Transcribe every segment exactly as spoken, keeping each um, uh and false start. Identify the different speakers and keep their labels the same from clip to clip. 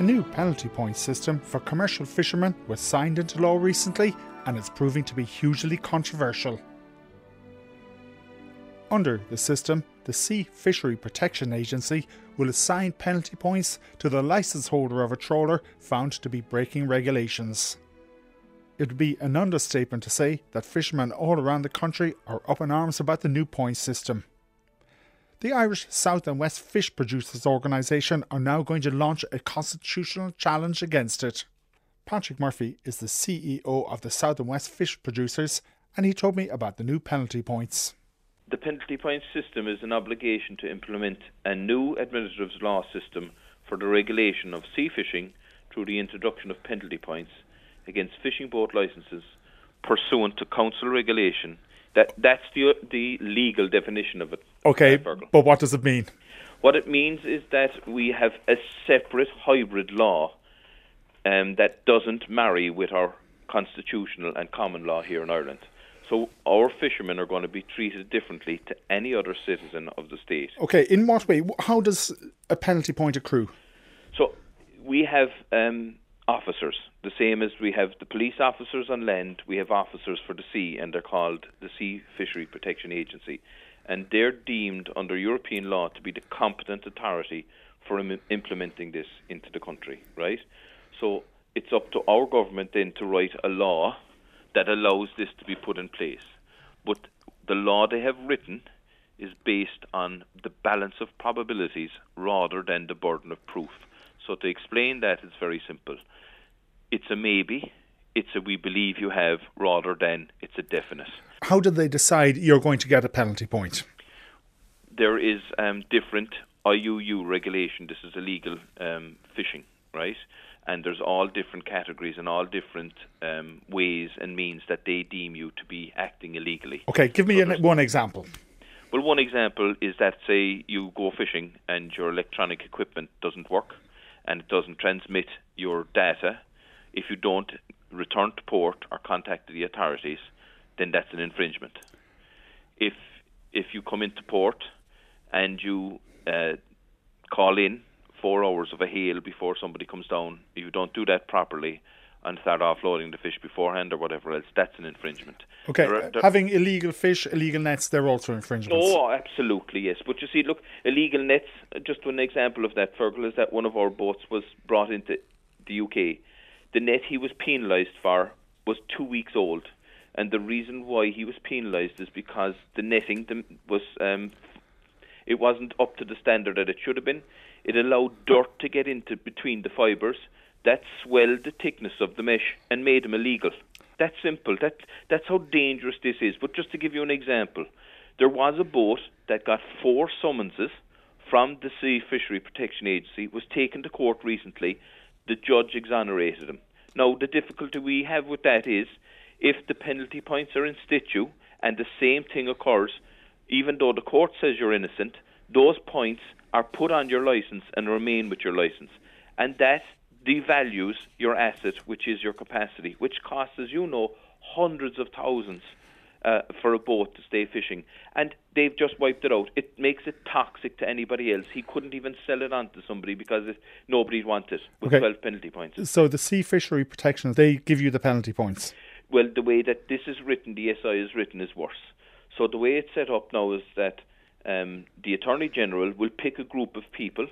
Speaker 1: new penalty point system for commercial fishermen was signed into law recently and is proving to be hugely controversial. Under the system, the Sea Fishery Protection Agency will assign penalty points to the licence holder of a trawler found to be breaking regulations. It would be an understatement to say that fishermen all around the country are up in arms about the new point system. The Irish South and West Fish Producers Organisation are now going to launch a constitutional challenge against it. Patrick Murphy is the C E O of the South and West Fish Producers, and he told me about the new penalty points.
Speaker 2: The penalty point system is an obligation to implement a new administrative law system for the regulation of sea fishing through the introduction of penalty points against fishing boat licences pursuant to council regulation. That That's the, the legal definition of it.
Speaker 1: Okay, uh, but what does it mean?
Speaker 2: What it means is that we have a separate hybrid law um, that doesn't marry with our constitutional and common law here in Ireland. So our fishermen are going to be treated differently to any other citizen of the state.
Speaker 1: Okay, in what way? How does a penalty point accrue?
Speaker 2: So we have um, officers, the same as we have the police officers on land, we have officers for the sea, and they're called the Sea Fishery Protection Agency. And they're deemed under European law to be the competent authority for im- implementing this into the country, right? So it's up to our government then to write a law that allows this to be put in place. But the law they have written is based on the balance of probabilities rather than the burden of proof. So to explain that, it's very simple. It's a maybe, it's a we believe you have, rather than it's a definite.
Speaker 1: How did they decide you're going to get a penalty point?
Speaker 2: There is um, different I U U regulation. This is illegal um, fishing, right? And there's all different categories and all different um, ways and means that they deem you to be acting illegally.
Speaker 1: Okay, give me so an, one example.
Speaker 2: Well, one example is that, say, you go fishing and your electronic equipment doesn't work and it doesn't transmit your data. If you don't return to port or contact the authorities, then that's an infringement. If if you come into port and you uh, call in four hours of a hail before somebody comes down, if you don't do that properly and start offloading the fish beforehand or whatever else, that's an infringement.
Speaker 1: Okay, there are, there having illegal fish, illegal nets, they're also infringements.
Speaker 2: Oh, absolutely, yes. But you see, look, illegal nets, just one example of that, Fergal, is that one of our boats was brought into the U K. The net he was penalised for was two weeks old. And the reason why he was penalised is because the netting was, um, it wasn't up to the standard that it should have been. It allowed dirt to get into between the fibres. That swelled the thickness of the mesh and made them illegal. That's simple. That, that's how dangerous this is. But just to give you an example, there was a boat that got four summonses from the Sea Fishery Protection Agency, was taken to court recently. The judge exonerated him. Now, the difficulty we have with that is, if the penalty points are in situ and the same thing occurs, even though the court says you're innocent, those points are put on your licence and remain with your licence. And that devalues your asset, which is your capacity, which costs, as you know, hundreds of thousands uh, for a boat to stay fishing. And they've just wiped it out. It makes it toxic to anybody else. He couldn't even sell it on to somebody because it, nobody'd want it with okay. twelve penalty points.
Speaker 1: So the Sea Fishery Protection, they give you the penalty points?
Speaker 2: Well, the way that this is written, the S I is written, is worse. So the way it's set up now is that um, the Attorney General will pick a group of people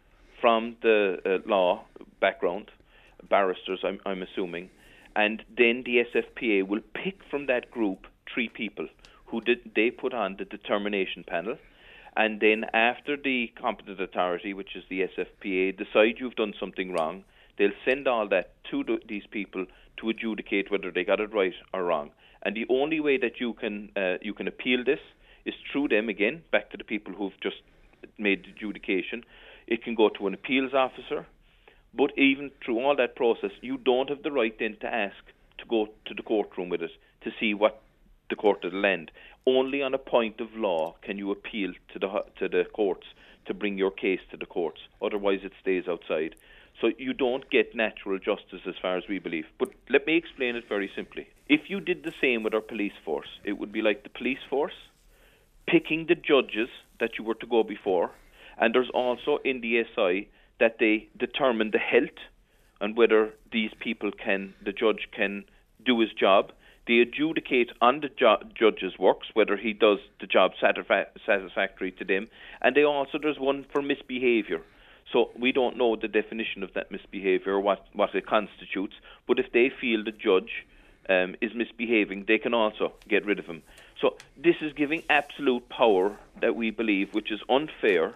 Speaker 2: from the uh, law background, barristers, I'm, I'm assuming, and then the S F P A will pick from that group three people who did they put on the determination panel, and then after the competent authority, which is the S F P A, decide you've done something wrong, they'll send all that to the, these people to adjudicate whether they got it right or wrong. And the only way that you can uh, you can appeal this is through them again, back to the people who've just made the adjudication. It can go to an appeals officer, but even through all that process, you don't have the right then to ask to go to the courtroom with it to see what the court will land. Only on a point of law can you appeal to the to the courts to bring your case to the courts. Otherwise, it stays outside. So you don't get natural justice as far as we believe. But let me explain it very simply. If you did the same with our police force, it would be like the police force picking the judges that you were to go before. And there's also in the S I that they determine the health and whether these people can, the judge can do his job. They adjudicate on the jo- judge's works, whether he does the job satisfa- satisfactory to them. And they also, there's one for misbehaviour. So we don't know the definition of that misbehaviour or what, what it constitutes. But if they feel the judge um, is misbehaving, they can also get rid of him. So this is giving absolute power that we believe, which is unfair,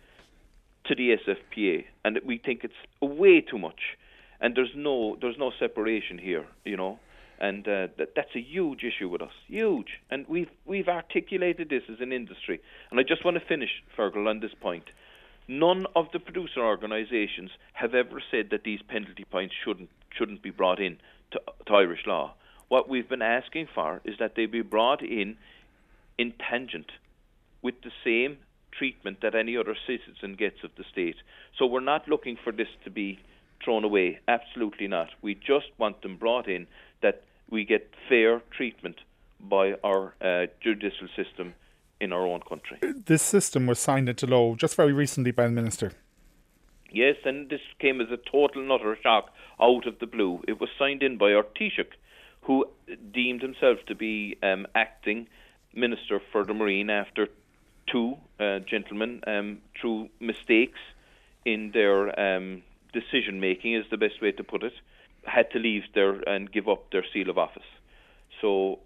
Speaker 2: to the S F P A, and we think it's way too much. And there's no there's no separation here, you know, and uh, that that's a huge issue with us, huge. And we've we've articulated this as an industry. And I just want to finish, Fergal, on this point. None of the producer organisations have ever said that these penalty points shouldn't shouldn't be brought in to, to Irish law. What we've been asking for is that they be brought in in tangent with the same treatment that any other citizen gets of the state. So we're not looking for this to be thrown away. Absolutely not. We just want them brought in that we get fair treatment by our uh, judicial system in our own country.
Speaker 1: This system was signed into law just very recently by the Minister.
Speaker 2: Yes, and this came as a total and utter shock out of the blue. It was signed in by our Taoiseach, who deemed himself to be um, acting Minister for the Marine after two uh, gentlemen, um, through mistakes in their um, decision-making, is the best way to put it, had to leave there and give up their seal of office. So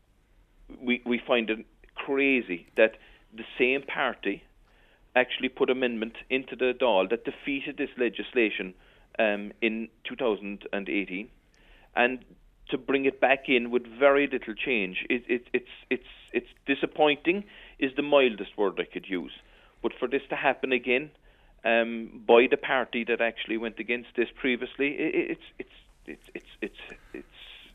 Speaker 2: we we find it crazy that the same party actually put amendment into the Dáil that defeated this legislation um, in two thousand eighteen, and to bring it back in with very little change. It, it, it's it's it's disappointing is the mildest word I could use. But for this to happen again um, by the party that actually went against this previously, it, it's it's it's it's it's it's.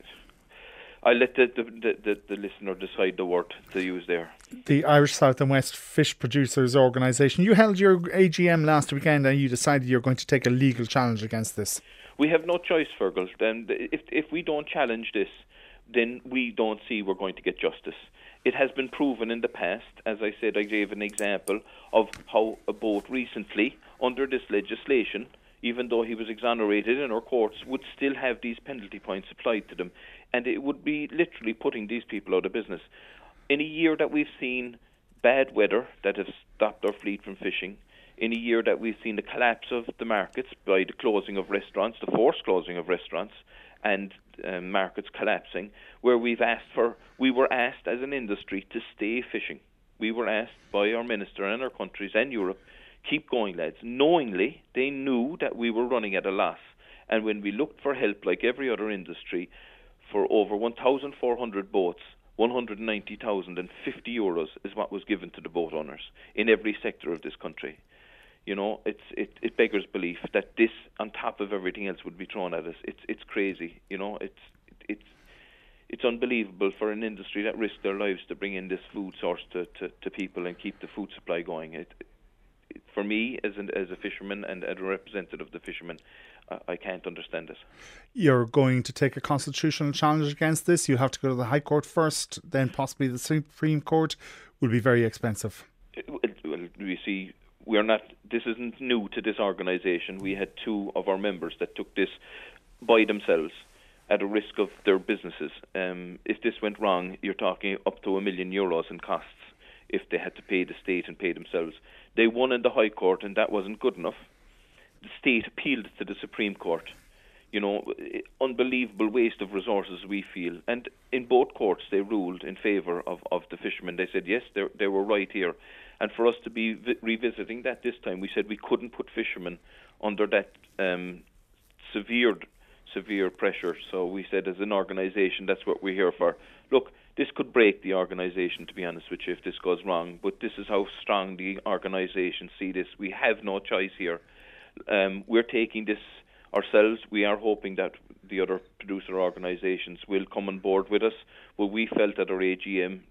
Speaker 2: I'll let the the, the the listener decide the word to use there.
Speaker 1: The Irish South and West Fish Producers Organisation. You held your A G M last weekend and you decided you're going to take a legal challenge against this.
Speaker 2: We have no choice, Fergal. And if if we don't challenge this, then we don't see we're going to get justice. It has been proven in the past, as I said, I gave an example of how a boat recently, under this legislation, even though he was exonerated in our courts, would still have these penalty points applied to them. And it would be literally putting these people out of business. In a year that we've seen bad weather that has stopped our fleet from fishing, in a year that we've seen the collapse of the markets by the closing of restaurants, the forced closing of restaurants, and um, markets collapsing, where we've asked for, we were asked as an industry to stay fishing. We were asked by our minister and our countries and Europe, keep going, lads. Knowingly, they knew that we were running at a loss. And when we looked for help, like every other industry, for over one thousand four hundred boats, one hundred ninety thousand fifty euros is what was given to the boat owners in every sector of this country. You know, it's it, it beggars belief that this, on top of everything else, would be thrown at us. It's it's crazy. You know, it's it's it's unbelievable for an industry that risked their lives to bring in this food source to, to, to people and keep the food supply going. It, it, for me, as an, as a fisherman and as a representative of the fishermen, I, I can't understand it.
Speaker 1: You're going to take a constitutional challenge against this. You'll have to go to the High Court first, then possibly the Supreme Court. Will be very expensive.
Speaker 2: It, it, well, we see. We're not. This isn't new to this organisation. We had two of our members that took this by themselves at a risk of their businesses. Um, if this went wrong, you're talking up to a million euros in costs if they had to pay the state and pay themselves. They won in the High Court, and that wasn't good enough. The state appealed to the Supreme Court. You know, unbelievable waste of resources, we feel. And in both courts, they ruled in favour of, of the fishermen. They said, yes, they were right here. And for us to be vi- revisiting that this time, we said we couldn't put fishermen under that um, severe, severe pressure. So we said, as an organisation, that's what we're here for. Look, this could break the organisation, to be honest with you, if this goes wrong. But this is how strong the organisation see this. We have no choice here. Um, we're taking this ourselves. We are hoping that the other producer organisations will come on board with us. But we felt at our A G M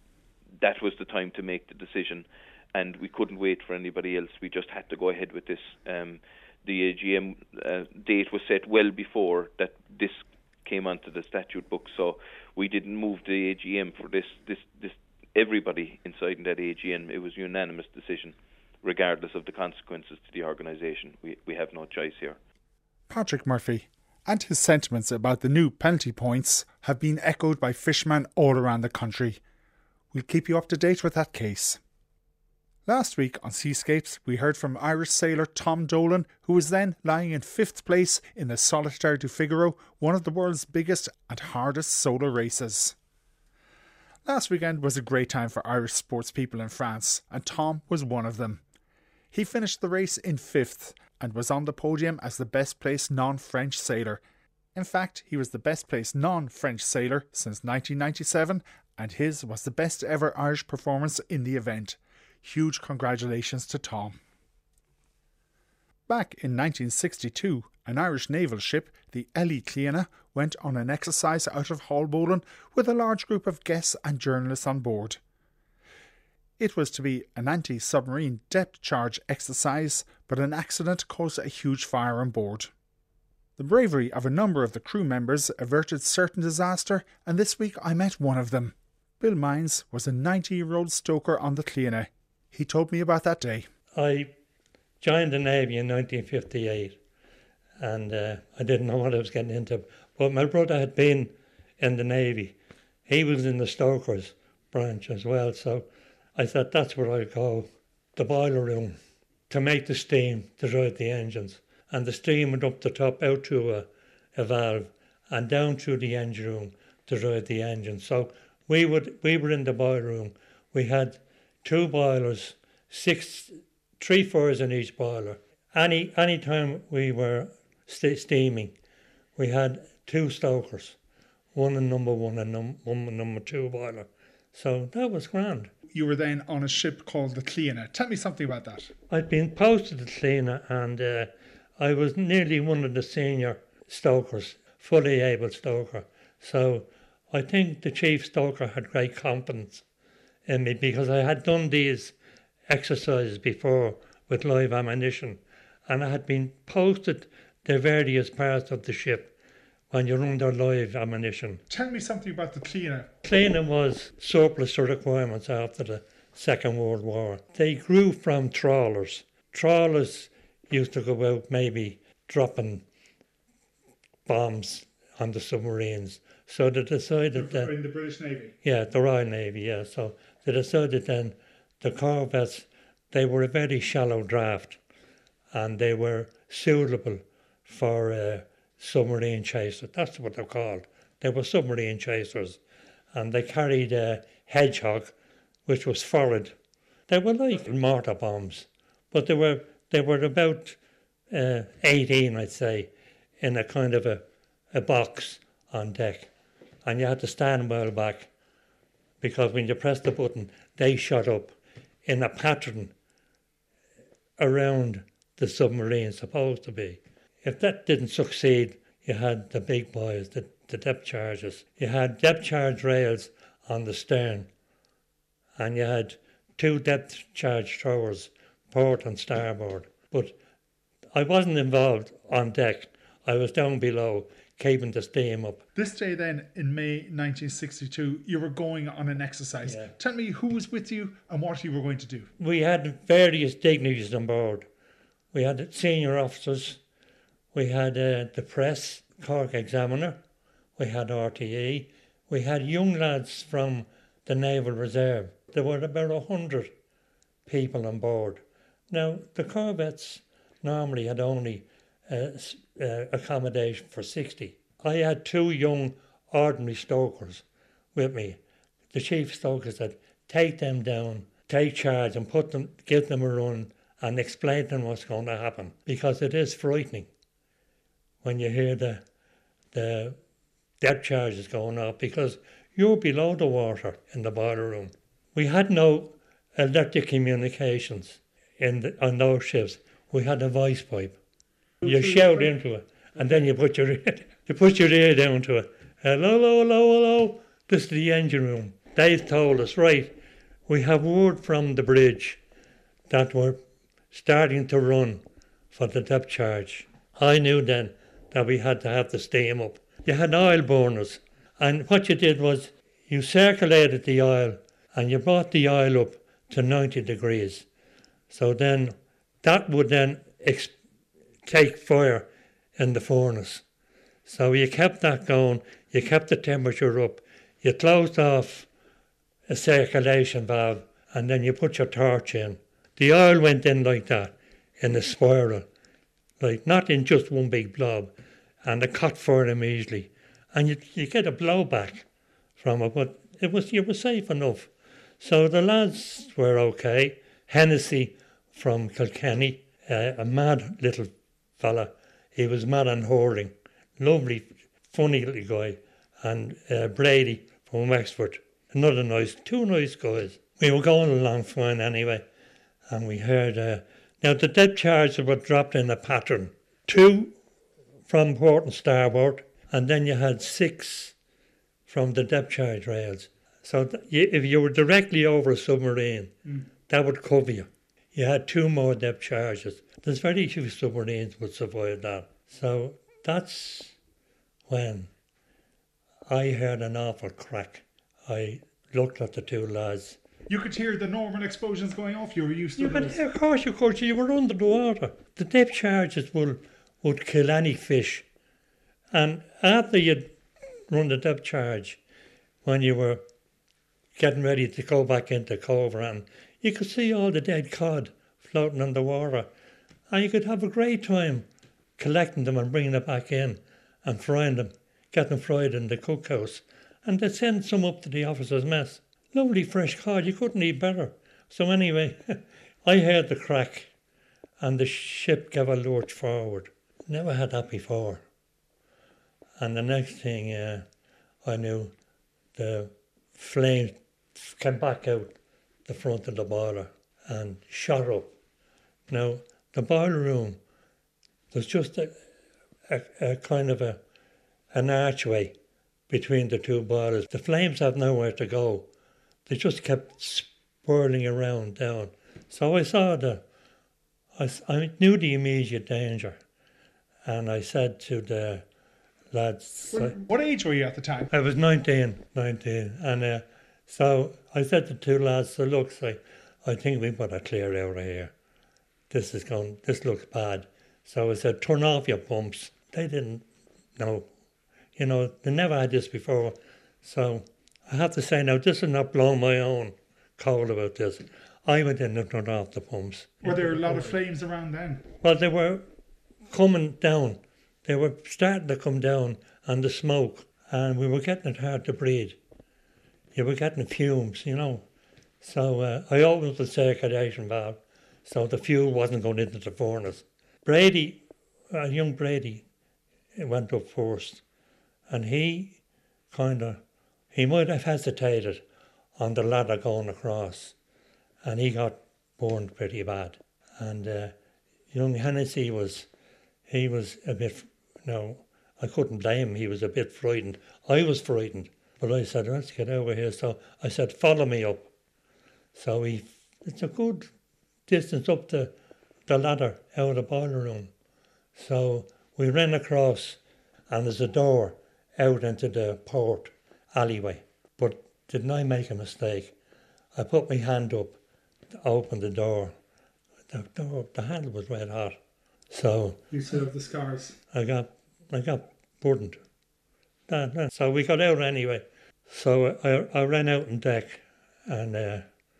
Speaker 2: that was the time to make the decision, and we couldn't wait for anybody else. We just had to go ahead with this. Um, the A G M uh, date was set well before that this came onto the statute book, so we didn't move the A G M for this. This, this everybody inside in that A G M, it was a unanimous decision regardless of the consequences to the organisation. We, we have no choice here.
Speaker 1: Patrick Murphy and his sentiments about the new penalty points have been echoed by fishermen all around the country. We'll keep you up to date with that case. Last week on Seascapes, we heard from Irish sailor Tom Dolan, who was then lying in fifth place in the Solitaire du Figaro, one of the world's biggest and hardest solo races. Last weekend was a great time for Irish sports people in France, and Tom was one of them. He finished the race in fifth and was on the podium as the best placed non-French sailor. In fact, he was the best placed non-French sailor since nineteen ninety-seven, and his was the best ever Irish performance in the event. Huge congratulations to Tom. Back in nineteen sixty-two, an Irish naval ship, the Ellie Cliana, went on an exercise out of Haulbowline with a large group of guests and journalists on board. It was to be an anti-submarine depth charge exercise, but an accident caused a huge fire on board. The bravery of a number of the crew members averted certain disaster, and this week I met one of them. Bill Mines was a ninety-year-old stoker on the Cliana. He told me about that day.
Speaker 3: I joined the Navy in nineteen fifty-eight, and uh, I didn't know what I was getting into. But my brother had been in the Navy. He was in the stokers branch as well, so I thought that's where I'd go, the boiler room, to make the steam to drive the engines. And the steam went up the top, out through a, a valve, and down through the engine room to drive the engine. So we would we were in the boiler room. We had two boilers, six, three fires in each boiler. Any any time we were st- steaming, we had two stokers, one in number one and num- one in number two boiler. So that was grand.
Speaker 1: You were then on a ship called the Cliana. Tell me something about that.
Speaker 3: I'd been posted to Cliana, and uh, I was nearly one of the senior stokers, fully able stoker. So I think the chief stoker had great confidence in me because I had done these exercises before with live ammunition, and I had been posted to various parts of the ship when you're under live ammunition.
Speaker 1: Tell me something about the Cliana.
Speaker 3: Cliana was surplus to requirements after the Second World War. They grew from trawlers. Trawlers used to go out maybe dropping bombs on the submarines. So they decided that...
Speaker 1: In the British Navy?
Speaker 3: Yeah, the Royal Navy, yeah. So they decided then the corvettes, they were a very shallow draft, and they were suitable for uh, submarine chasers. That's what they're called. They were submarine chasers, and they carried a Hedgehog, which was forward. They were like mortar bombs, but they were they were about uh, eighteen, I'd say, in a kind of a, a box on deck, and you had to stand well back, because when you pressed the button, they shot up in a pattern around the submarine, supposed to be. If that didn't succeed, you had the big boys, the, the depth charges. You had depth charge rails on the stern, and you had two depth charge throwers, port and starboard. But I wasn't involved on deck. I was down below, keeping the steam up.
Speaker 1: This day then, in May nineteen sixty-two, you were going on an exercise.
Speaker 3: Yeah.
Speaker 1: Tell me who was with you and what you were going to do.
Speaker 3: We had various dignitaries on board. We had senior officers, we had uh, the press, Cork Examiner, we had R T E, we had young lads from the Naval Reserve. There were about a hundred people on board. Now, the corvettes normally had only uh, uh, accommodation for sixty. I had two young ordinary stokers with me. The chief stoker said, take them down, take charge and put them, give them a run and explain to them what's going to happen, because it is frightening when you hear the the depth charges going off, because you're below the water in the boiler room. We had no electric communications in the, on those ships. We had a voice pipe. You shout into it, and then you put your you put your ear down to it. Hello, hello, hello, hello. This is the engine room. They've told us, right, we have word from the bridge that we're starting to run for the depth charge. I knew then that we had to have the steam up. You had oil burners, and what you did was you circulated the oil and you brought the oil up to ninety degrees. So then that would then ex- take fire in the furnace. So you kept that going, you kept the temperature up, you closed off a circulation valve, and then you put your torch in. The oil went in like that, in a spiral, like not in just one big blob, and it caught fire immediately. And you, you get a blowback from it, but it was you were safe enough. So the lads were okay. Hennessy from Kilkenny, uh, a mad little fella. He was mad on hurling. Lovely, funny little guy. And uh, Brady from Wexford. Another nice, two nice guys. We were going along fine anyway. And we heard, uh, now the depth charges were dropped in a pattern. Two from port and starboard. And then you had six from the depth charge rails. So th- you, if you were directly over a submarine, mm. that would cover you. You had two more depth charges. There's very few submarines would survive that. So that's when I heard an awful crack. I looked at the two lads.
Speaker 1: You could hear the normal explosions going off. You were used to
Speaker 3: yeah,
Speaker 1: those.
Speaker 3: But of course, of course, you were under the water. The depth charges will, would kill any fish. And after you'd run the depth charge, when you were getting ready to go back into Coveran, you could see all the dead cod floating on the water. And you could have a great time collecting them and bringing them back in and frying them, getting them fried in the cookhouse. And they'd send some up to the officers' mess. Lovely fresh cod, you couldn't eat better. So anyway, I heard the crack and the ship gave a lurch forward. Never had that before. And the next thing uh, I knew, the flames came back out the front of the boiler and shot up. Now, the boiler room was just a, a, a kind of a an archway between the two boilers. The flames had nowhere to go. They just kept swirling around down. So I saw the, I, I knew the immediate danger. And I said to the lads...
Speaker 1: What, what age were you at the time?
Speaker 3: I was nineteen, nineteen. And uh, so I said to two lads, so look, so I think we better clear out of here. This is going, this looks bad. So I said, turn off your pumps. They didn't know. You know, they never had this before. So I have to say now, this is not blowing my own coal about this. I went in and turned off the pumps.
Speaker 1: Were there a lot of flames around then?
Speaker 3: Well, they were coming down. They were starting to come down and the smoke. And we were getting it hard to breathe. You were getting fumes, you know. So uh, I opened the circulation valve so the fuel wasn't going into the furnace. Brady, uh, young Brady, went up first. And he kind of, he might have hesitated on the ladder going across. And he got burned pretty bad. And uh, young Hennessy was, he was a bit, you know, I couldn't blame him, he was a bit frightened. I was frightened. But I said, let's get over here. So I said, follow me up. So he, it's a good distance up the, the ladder out of the boiler room. So we ran across and there's a door out into the port alleyway. But didn't I make a mistake? I put my hand up to open the door. The door, the handle was red hot. So
Speaker 1: you still have the scars.
Speaker 3: I got, I got burned. So we got out anyway. So I, I ran out on deck and uh,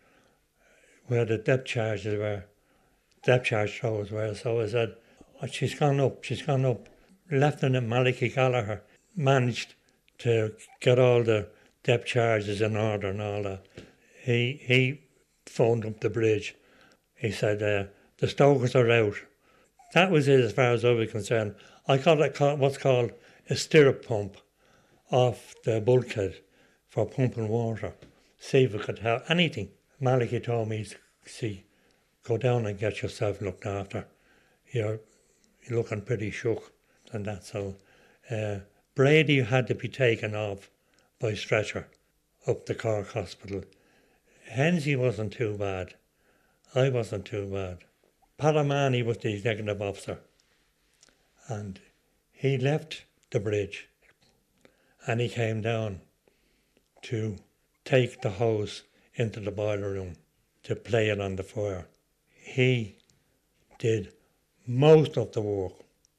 Speaker 3: where the depth charges were, depth charge throwers were. So I said, oh, she's gone up, she's gone up. Lieutenant Malachy Gallagher managed to get all the depth charges in order and all that. He he phoned up the bridge. He said, uh, the stokers are out. That was it as far as I was concerned. I got a, what's called a stirrup pump off the bulkhead for pumping water. See if we could help anything. Malachy told me, see, go down and get yourself looked after. You're, you're looking pretty shook and that. So uh, Brady had to be taken off by stretcher up to Cork Hospital. Hensey wasn't too bad. I wasn't too bad. Paramani was the executive officer. And he left the bridge and he came down to take the hose into the boiler room to play it on the fire. he did most of the work.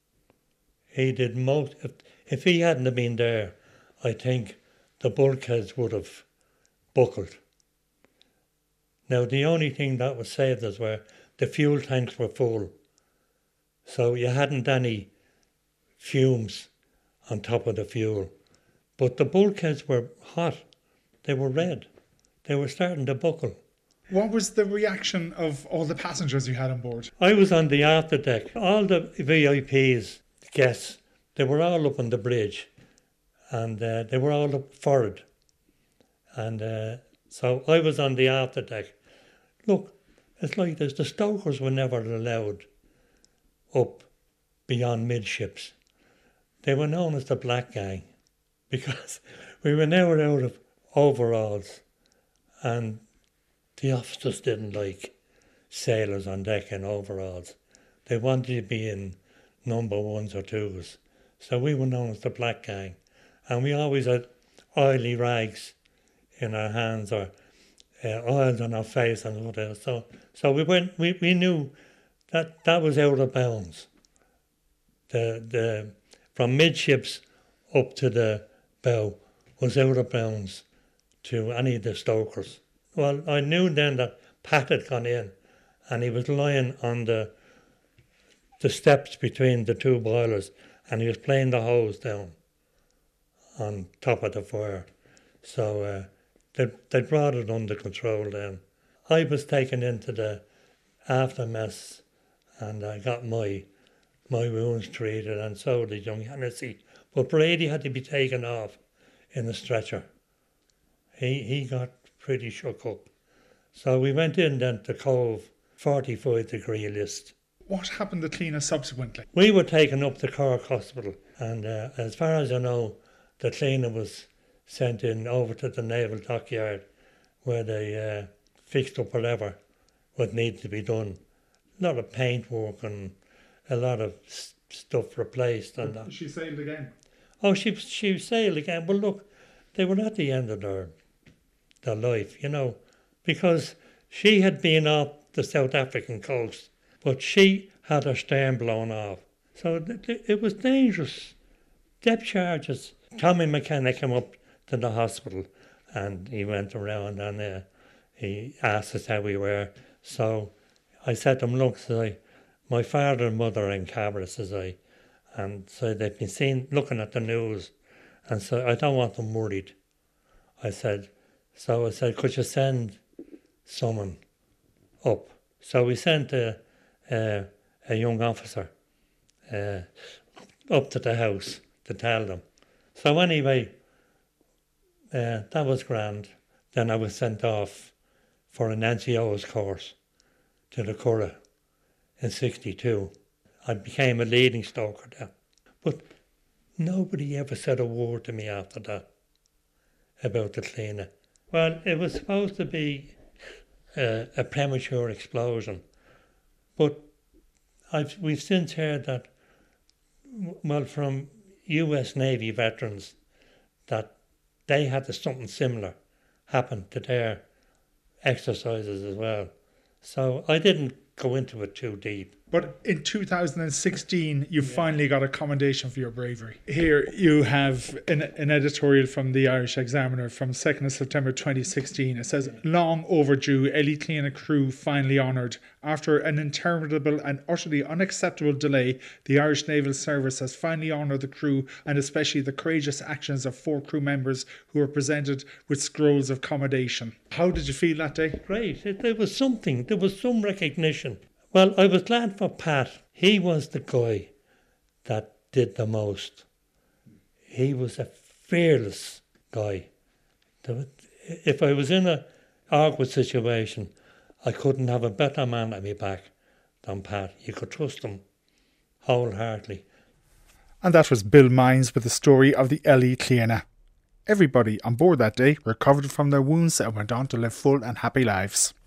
Speaker 3: He did most. If, if he hadn't have been there, I think the bulkheads would have buckled. Now, the only thing that was saved us were the fuel tanks were full. So you hadn't any fumes on top of the fuel. But the bulkheads were hot. They were red. They were starting to buckle.
Speaker 1: What was the reaction of all the passengers you had on board?
Speaker 3: I was on the afterdeck. All the V I Ps, guests, they were all up on the bridge. And uh, they were all up forward. And uh, so I was on the afterdeck. Look, it's like this. The stokers were never allowed up beyond midships. They were known as the Black Gang because we were never out of overalls, and the officers didn't like sailors on deck in overalls. They wanted to be in number ones or twos. So we were known as the Black Gang, and we always had oily rags in our hands or uh, oils on our face and whatever. So, so we went. We, we knew that that was out of bounds. The the from midships up to the bow was out of bounds to any of the stokers. Well, I knew then that Pat had gone in, and he was lying on the the steps between the two boilers, and he was playing the hose down on top of the fire. So uh, they they brought it under control then. I was taken into the aftermess, and I got my my wounds treated, and so did young Hennessy. But Brady had to be taken off in a stretcher. He he got pretty shook up. So we went in then to Cove, forty-five degree list.
Speaker 1: What happened to Cleena subsequently?
Speaker 3: We were taken up to Cork Hospital, and uh, as far as I know, the Cleena was sent in over to the Naval Dockyard, where they uh, fixed up whatever would need to be done. A lot of paint work and a lot of s- stuff replaced. And that.
Speaker 1: She sailed again?
Speaker 3: Oh, she she sailed again. But look, they were at the end of their their life, you know, because she had been off the South African coast, but she had her stern blown off. So th- th- it was dangerous. Depth charges. Tommy McKenna came up to the hospital, and he went around and uh, he asked us how we were. So I said to him, look, said I, my father and mother are in Cabra, says I, and so they've been seen looking at the news, and so I don't want them worried. I said, so I said, could you send someone up? So we sent a, a, a young officer uh, up to the house to tell them. So anyway, uh, that was grand. Then I was sent off for an N C O's course to the Curragh in sixty-two. I became a leading stoker then. But nobody ever said a word to me after that about the Cleena. Well, it was supposed to be uh, a premature explosion, but I've we've since heard that, well, from U S Navy veterans, that they had something similar happen to their exercises as well. So I didn't go into it too deep.
Speaker 1: But in two thousand sixteen, you yeah. finally got a commendation for your bravery. Here you have an, an editorial from the Irish Examiner from second of September twenty sixteen. It says, long overdue, Ellie Cleena crew finally honoured. After an interminable and utterly unacceptable delay, the Irish Naval Service has finally honoured the crew, and especially the courageous actions of four crew members who were presented with scrolls of commendation. How did you feel that day?
Speaker 3: Great. It, there was something. There was some recognition. Well, I was glad for Pat. He was the guy that did the most. He was a fearless guy. If I was in an awkward situation, I couldn't have a better man at my back than Pat. You could trust him wholeheartedly.
Speaker 1: And that was Bill Mines with the story of the Ellie Cleena. Everybody on board that day recovered from their wounds and went on to live full and happy lives.